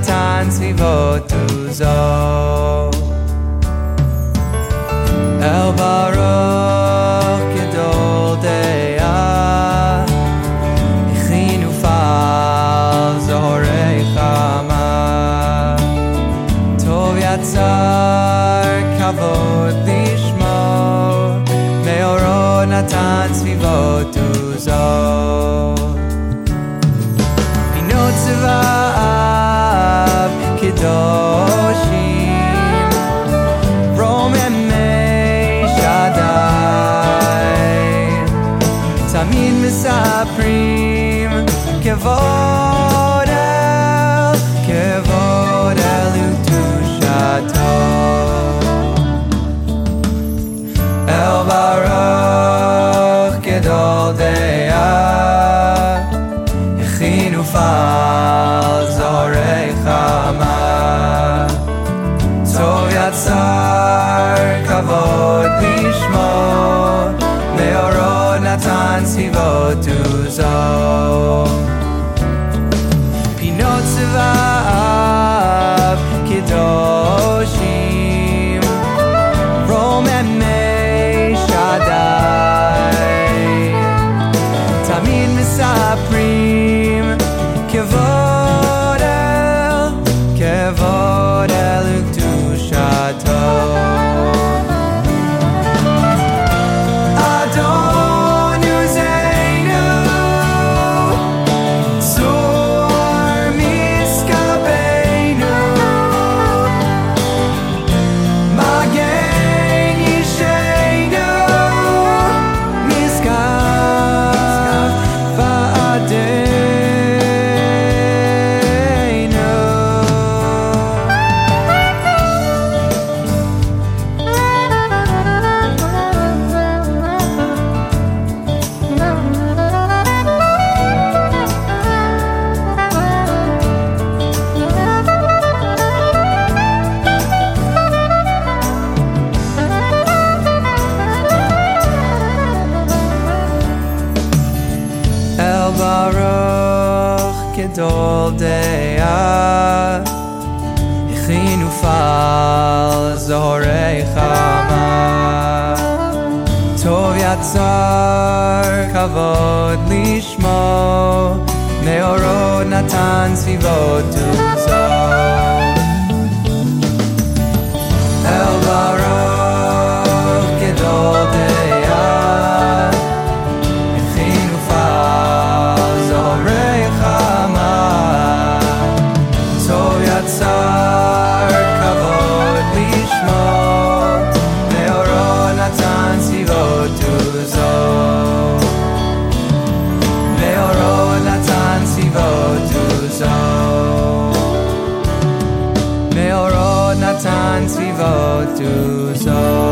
נתן סביבות וזו אל ברוך גדול דעה הכין ופעל זוהרי חמה טוב יצר כבוד לשמו מאורו נתן סביבות וזו בינות צבאיו קדושים רוממי שדי תמיד מספרים כבוד אל וקדושתו אל ברוך גדול דעה הכין ופעל זוהרי חמה טוב יצר כבוד לשמו מאורו נתן סביבות וזו פינות צבאיו קדושים רוממי שדי תמיד מספרים כבוד אל וקדושתו אדון עוזנו צור משכבנו מגן אישנו משכב ועדנו אל ברוך גדול דעה הכין ופעל זוהרי חמה טוב יצר כבוד לשמו מאורו נתן סביבות וזו אל ברוך גדול דעה הכין ופעל זוהרי חמה טוב יצר כבוד לשמו מאורו נתן סביבות וזו מאורו נתן סביבות וזו מאורו נתן סביבות וזו